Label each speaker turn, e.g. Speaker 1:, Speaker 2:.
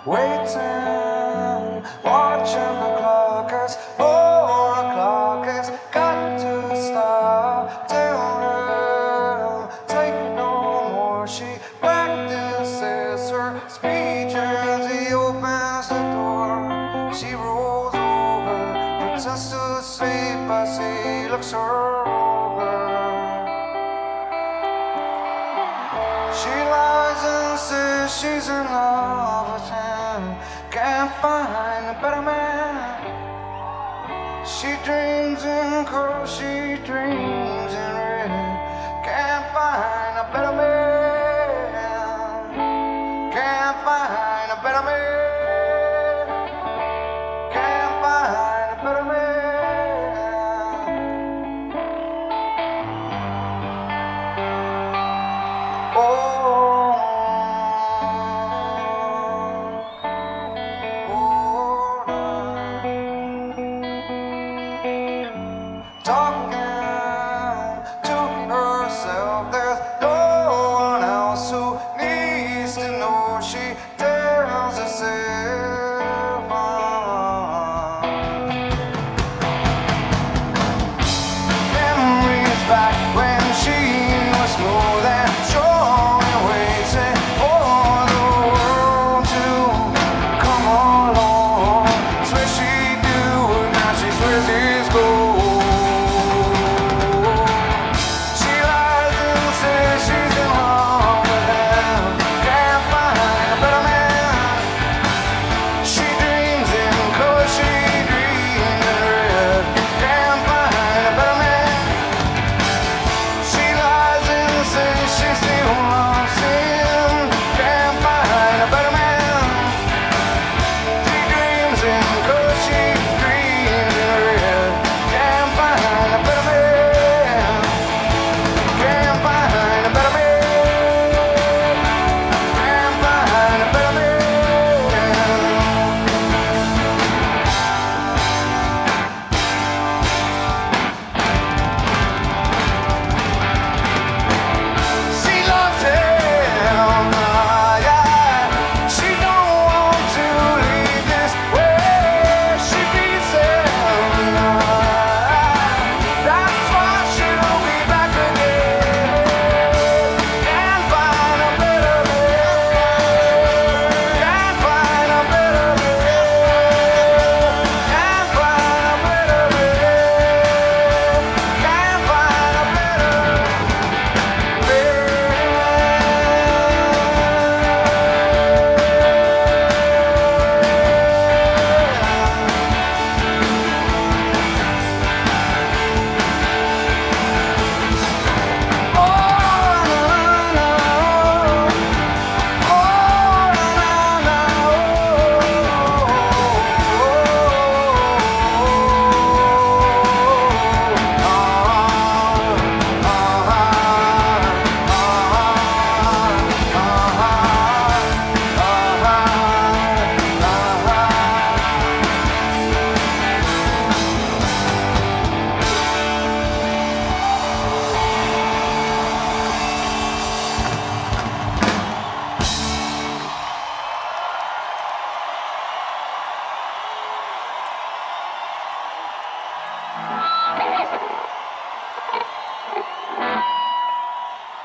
Speaker 1: waiting, watching the clock as 4 o'clock has got to stop. Tell her, take no more. She practices her speech as he opens the door. She rolls over, pretends to sleep as he looks her over. She lies and says she's in love with him, can't find a better man. She dreams in curls, she dreams in red, can't find a better man, can't find a better man, can't find a better man. Talking to herself, there's no one else who needs to know. She